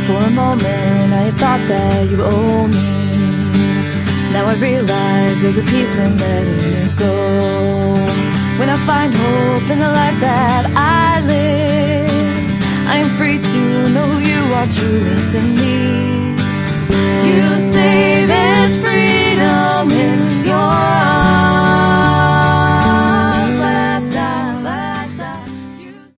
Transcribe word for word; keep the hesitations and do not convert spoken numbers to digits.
For a moment I thought that you owe me. Now I realize there's a peace in letting it go. When I find hope in the life that I live, I am free to know who you are truly to me.